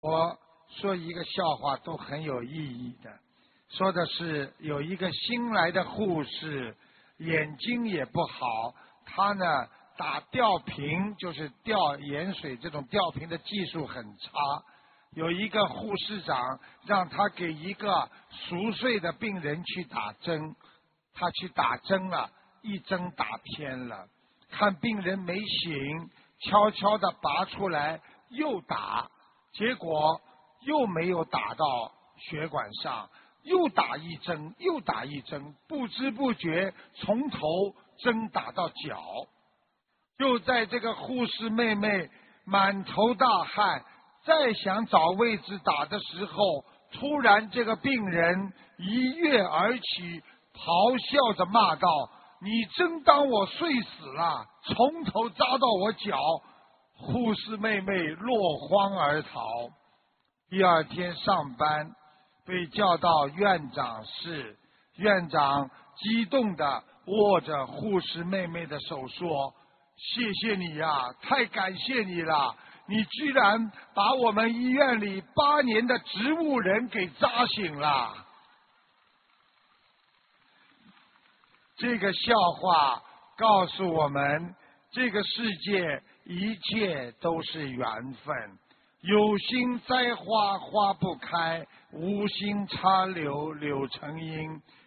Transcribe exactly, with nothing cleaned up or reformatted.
我说一个笑话都很有意义的，说的是有一个新来的护士，眼睛也不好，他呢打吊瓶，就是吊盐水这种吊瓶的技术很差。有一个护士长让他给一个熟睡的病人去打针，他去打针了，一针打偏了，看病人没醒，悄悄地拔出来又打，结果又没有打到血管上，又打一针，又打一针，不知不觉从头针打到脚。就在这个护士妹妹满头大汗，再想找位置打的时候，突然这个病人一跃而起，咆哮着骂道：你真当我睡死了，从头扎到我脚。护士妹妹落荒而逃。第二天上班被叫到院长室，院长激动地握着护士妹妹的手说：谢谢你呀，太感谢你了，你居然把我们医院里八年的植物人给扎醒了。这个笑话告诉我们，这个世界一切都是缘分，有心栽花花不开，无心插柳柳成荫。